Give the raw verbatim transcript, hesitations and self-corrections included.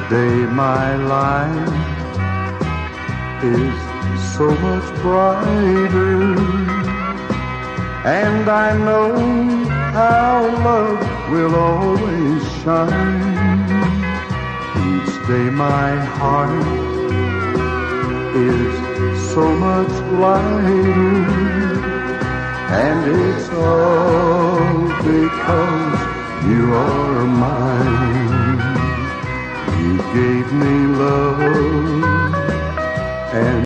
day my life is so much brighter, and I know our love will always shine. Each day my heart is so much lighter, and it's all because you are mine. You gave me love and